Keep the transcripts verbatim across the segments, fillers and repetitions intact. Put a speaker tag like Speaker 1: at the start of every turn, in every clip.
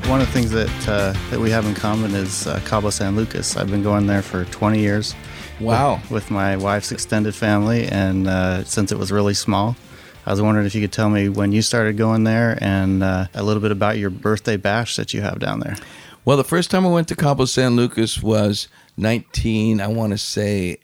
Speaker 1: One of the things that uh, that we have in common is uh, Cabo San Lucas. I've been going there for twenty years.
Speaker 2: Wow.
Speaker 1: With, with my wife's extended family, and uh, since it was really small. I was wondering if you could tell me when you started going there and uh, a little bit about your birthday bash that you have down there.
Speaker 2: Well, the first time I went to Cabo San Lucas was nineteen, I want to say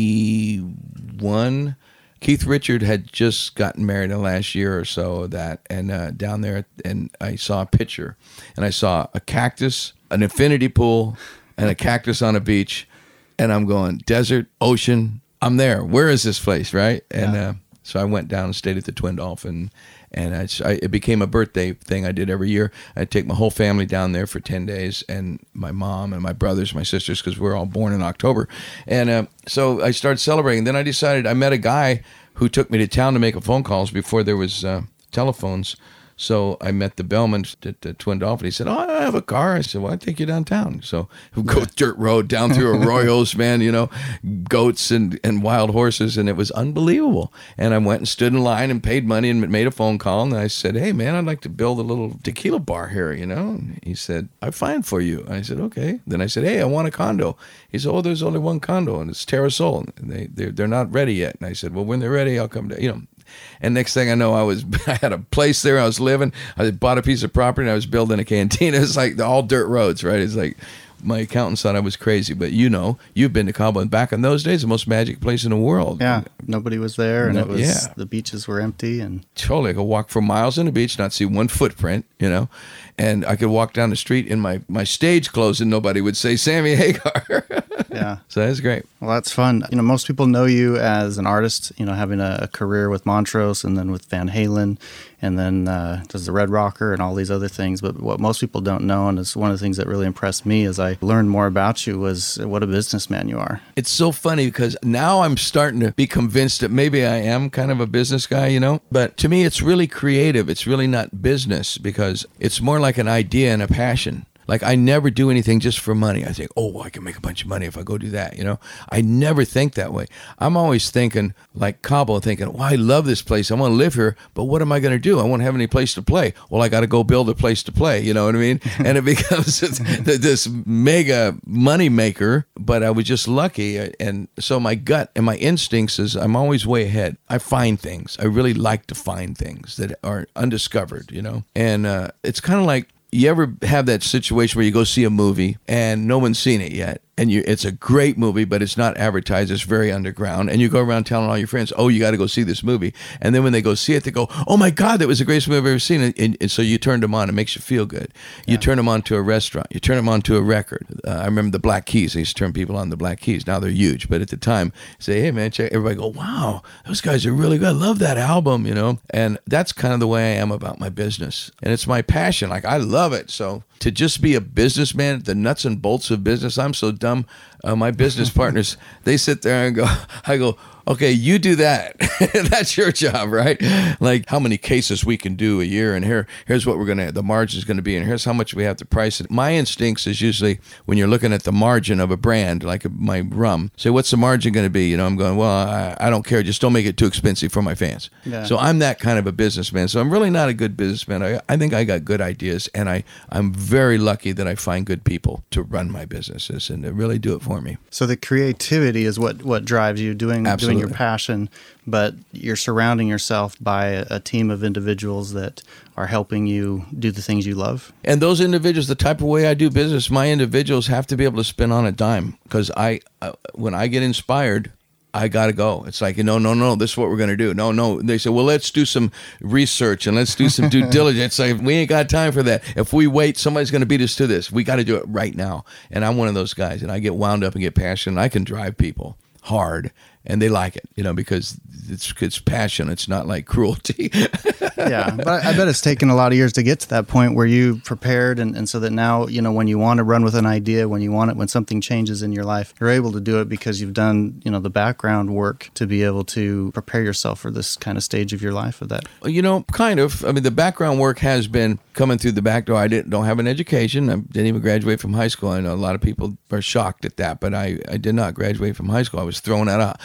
Speaker 2: eighty-one. Keith Richard had just gotten married in the last year or so of that, and uh, down there, and I saw a picture, and I saw a cactus, an infinity pool, and a cactus on a beach, and I'm going, desert, ocean, I'm there. Where is this place, right? And
Speaker 1: yeah.
Speaker 2: uh, so I went down and stayed at the Twin Dolphin, and I, I, it became a birthday thing I did every year. I'd take my whole family down there for ten days, and my mom and my brothers, my sisters, because we were all born in October. And uh, so I started celebrating. Then I decided, I met a guy who took me to town to make a phone calls before there was uh, telephones. So I met the bellman at the Twin Dolphin. He said, oh, I have a car. I said, well, I'll take you downtown. So we go dirt road down through arroyos, man, you know, goats and, and wild horses. And it was unbelievable. And I went and stood in line and paid money and made a phone call. And I said, hey, man, I'd like to build a little tequila bar here, you know. And he said, I'm fine for you. I said, okay. Then I said, hey, I want a condo. He said, oh, there's only one condo, and it's Terrasol. And they, they're, they're not ready yet. And I said, well, when they're ready, I'll come down, you know. And next thing I know, I was I had a place there. I was living. I bought a piece of property, and I was building a canteen. It's like all dirt roads, right? It's like my accountant thought I was crazy, but you know, you've been to Cabo, and back in those days, the most magic place in the world.
Speaker 1: Yeah, nobody was there, and
Speaker 2: no,
Speaker 1: it was
Speaker 2: yeah.
Speaker 1: the beaches were empty, and
Speaker 2: totally. I could walk for miles on the beach, not see one footprint, you know, and I could walk down the street in my my stage clothes, and nobody would say Sammy Hagar.
Speaker 1: Yeah.
Speaker 2: So that's great.
Speaker 1: Well, that's fun. You know, most people know you as an artist, you know, having a, a career with Montrose and then with Van Halen and then uh, does the Red Rocker and all these other things. But what most people don't know, and it's one of the things that really impressed me as I learned more about you, was what a businessman you are.
Speaker 2: It's so funny because now I'm starting to be convinced that maybe I am kind of a business guy, you know. But to me, it's really creative. It's really not business because it's more like an idea and a passion. Like, I never do anything just for money. I think, oh, I can make a bunch of money if I go do that, you know? I never think that way. I'm always thinking, like Cabo, thinking, well, I love this place. I want to live here, but what am I going to do? I won't have any place to play. Well, I got to go build a place to play, you know what I mean? And it becomes this mega money maker, but I was just lucky. And so my gut and my instincts is I'm always way ahead. I find things. I really like to find things that are undiscovered, you know? And uh, it's kind of like, you ever have that situation where you go see a movie and no one's seen it yet? And you, it's a great movie, but it's not advertised. It's very underground. And you go around telling all your friends, oh, you got to go see this movie. And then when they go see it, they go, oh, my God, that was the greatest movie I've ever seen. And, and, and so you turn them on. It makes you feel good. You yeah. turn them on to a restaurant. You turn them on to a record. Uh, I remember the Black Keys. I used to turn people on the Black Keys. Now they're huge. But at the time, say, hey, man, check. Everybody go, wow, those guys are really good. I love that album, you know. And that's kind of the way I am about my business. And it's my passion. Like, I love it. So to just be a businessman, the nuts and bolts of business, I'm so dumb. Uh, my business partners, they sit there and go, I go, okay, you do that. That's your job, right? Like how many cases we can do a year, and here, here's what we're going to, the margin is going to be, and here's how much we have to price it. My instincts is usually when you're looking at the margin of a brand, like my rum, say, what's the margin going to be? You know, I'm going, well, I, I don't care. Just don't make it too expensive for my fans. Yeah. So I'm that kind of a businessman. So I'm really not a good businessman. I, I think I got good ideas, and I, I'm very lucky that I find good people to run my businesses and to really do it for me.
Speaker 1: So the creativity is what, what drives you, doing
Speaker 2: Absolutely.
Speaker 1: doing your passion, but you're surrounding yourself by a, a team of individuals that are helping you do the things you love.
Speaker 2: And those individuals, the type of way I do business, my individuals have to be able to spin on a dime because I, uh, when I get inspired, I got to go. It's like, no, no, no, this is what we're going to do. No, no. They say, well, let's do some research and let's do some due diligence. Like, we ain't got time for that. If we wait, somebody's going to beat us to this. We got to do it right now. And I'm one of those guys, and I get wound up and get passionate. I can drive people hard, and they like it, you know, because it's it's passion. It's not like cruelty.
Speaker 1: Yeah, but I, I bet it's taken a lot of years to get to that point where you prepared, and, and so that now, you know, when you want to run with an idea, when you want it, when something changes in your life, you're able to do it because you've done, you know, the background work to be able to prepare yourself for this kind of stage of your life. Of that,
Speaker 2: you know, kind of. I mean, the background work has been coming through the back door. I didn't don't have an education. I didn't even graduate from high school. I know a lot of people are shocked at that, but I, I did not graduate from high school. I was thrown out of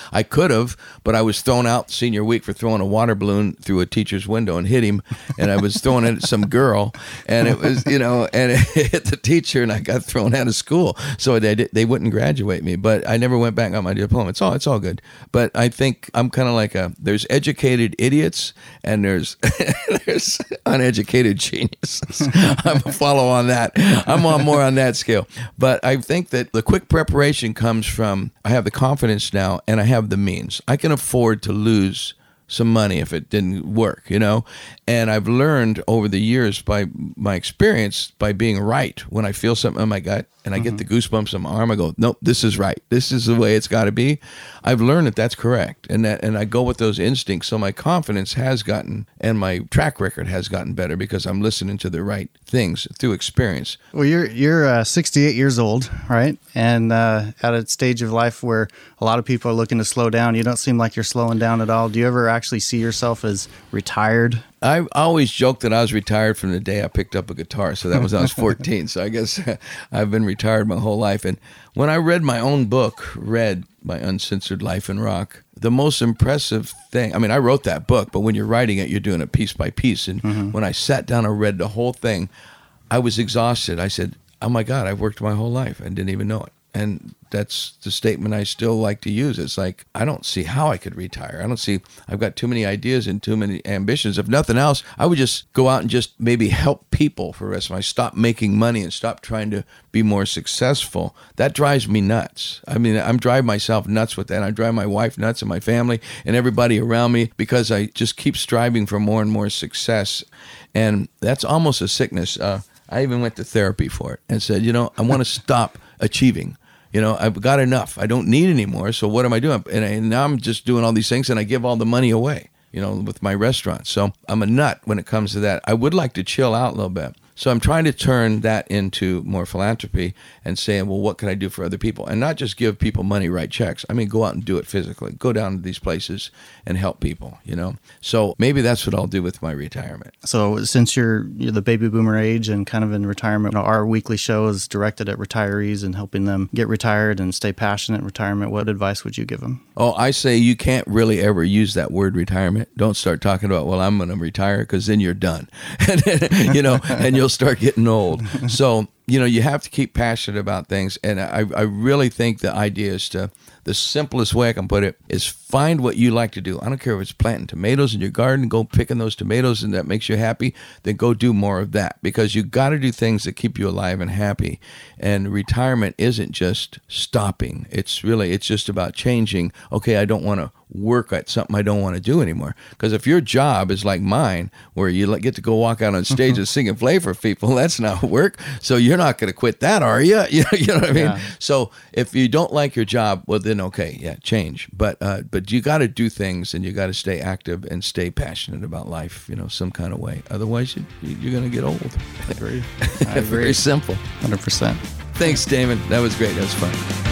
Speaker 2: I could have, but I was thrown out senior week for throwing a water balloon through a teacher's window and hit him. And I was throwing it at some girl, and it was, you know, and it hit the teacher, and I got thrown out of school. So they they wouldn't graduate me, but I never went back and got my diploma. It's all it's all good. But I think I'm kind of like a there's educated idiots and there's there's uneducated geniuses. I'm a follow on that. I'm on more on that scale. But I think that the quick preparation comes from I have the confidence now and I have the means. I can afford to lose some money if it didn't work, you know? And I've learned over the years by my experience, by being right. When I feel something in my gut and I mm-hmm. get the goosebumps on my arm, I go, nope, this is right. This is the way it's got to be. I've learned that that's correct. And that, and I go with those instincts. So my confidence has gotten, and my track record has gotten better because I'm listening to the right things through experience.
Speaker 1: Well, you're, you're uh, sixty-eight years old, right? And uh, at a stage of life where a lot of people are looking to slow down. You don't seem like you're slowing down at all. Do you ever actually see yourself as retired?
Speaker 2: I always joked that I was retired from the day I picked up a guitar. So that was when I was fourteen. So I guess I've been retired my whole life. And when I read my own book, Red, My Uncensored Life in Rock, the most impressive thing, I mean, I wrote that book, but when you're writing it, you're doing it piece by piece. And mm-hmm. when I sat down and read the whole thing, I was exhausted. I said, oh my God, I've worked my whole life and didn't even know it. And that's the statement I still like to use. It's like, I don't see how I could retire. I don't see, I've got too many ideas and too many ambitions. If nothing else, I would just go out and just maybe help people for the rest of my life. Stop making money and stop trying to be more successful. That drives me nuts. I mean, I'm driving myself nuts with that. I drive my wife nuts and my family and everybody around me because I just keep striving for more and more success. And that's almost a sickness. Uh, I even went to therapy for it and said, you know, I want to stop achieving. You know, I've got enough. I don't need any more. So what am I doing? And, I, and now I'm just doing all these things and I give all the money away, you know, with my restaurant. So I'm a nut when it comes to that. I would like to chill out a little bit. So I'm trying to turn that into more philanthropy and saying, well, what can I do for other people? And not just give people money, write checks. I mean, go out and do it physically. Go down to these places and help people, you know? So maybe that's what I'll do with my retirement.
Speaker 1: So since you're, you're the baby boomer age and kind of in retirement, you know, our weekly show is directed at retirees and helping them get retired and stay passionate in retirement. What advice would you give them?
Speaker 2: Oh, I say you can't really ever use that word retirement. Don't start talking about, well, I'm going to retire, because then you're done. And you know, and you'll start getting old. So, you know, you have to keep passionate about things. And I, I really think the idea is to, the simplest way I can put it is find what you like to do. I don't care if it's planting tomatoes in your garden, go picking those tomatoes and that makes you happy, then go do more of that, because you got to do things that keep you alive and happy. And retirement isn't just stopping. It's really, it's just about changing. Okay, I don't want to work at something I don't want to do anymore. Because if your job is like mine, where you get to go walk out on stage and sing and play for people, that's not work. So you're not going to quit that, are you? You know, you know what I mean? Yeah. So if you don't like your job, well then okay, yeah, change. But uh, but you got to do things, and you got to stay active and stay passionate about life, you know, some kind of way. Otherwise, you, you're going to get old.
Speaker 1: I agree. I agree.
Speaker 2: Very simple.
Speaker 1: one hundred percent.
Speaker 2: Thanks, Damon. That was great. That was fun.